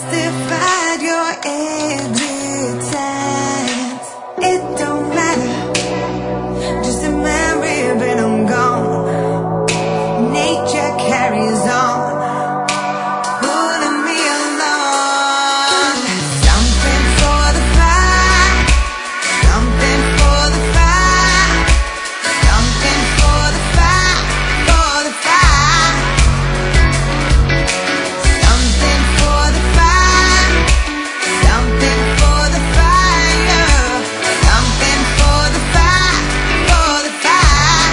justified your existence. It don't matter, just a memory, but I'm gone. Nature carries on, pulling me along. Something for the fight, something for the fight, something for the fight, for the fight. Something for the fight, something for the fire, something for the fight, for the fight.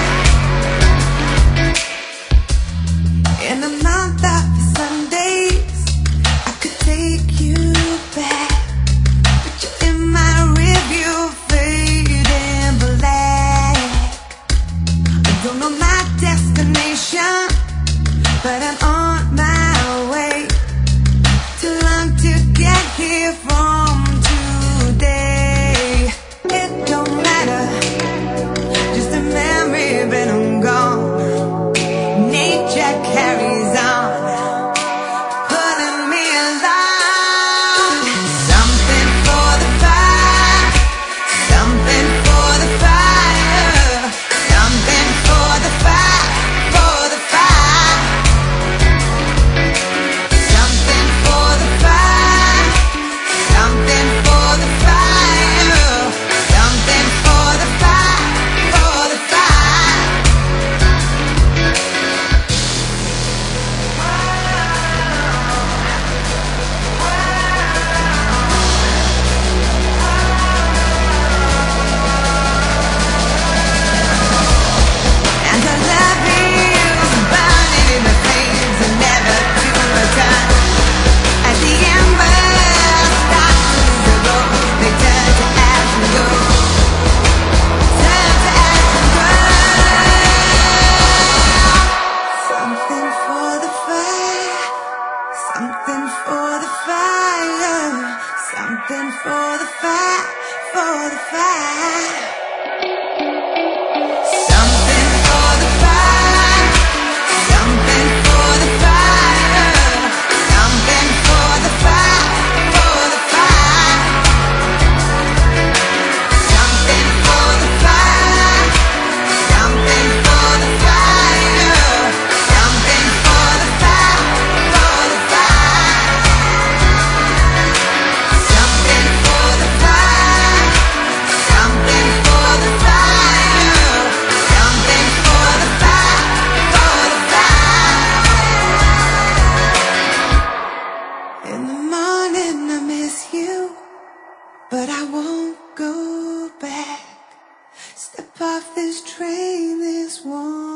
In a month of Sundays, I could take you back, but you're in my rearview, fading black. I don't know my destination, but I'm on my way. Too long to get here from today. It don't matter, just a memory, but I'm gone. Nature carries on, pulling me along. Something for the fight, something for the fire, something for the fight, for the fight. Something for the fight, something for the fire, something for the fight, for the fight. And I love is burning in the flames and never to return. As the embers start to glow, they turn to ash and go, turn to ash and go. Something for the fire, something for the fire, something for the fire, for the fire. Something for the fire, something for the fire, something for the fire, for the fire. Something for the fire, something for the fire, something for the fire, for the fire. Something for the fire, something for the fire, something for the fire, for the fire. In the morning I miss you, but I won't go back. Step off this train, this one.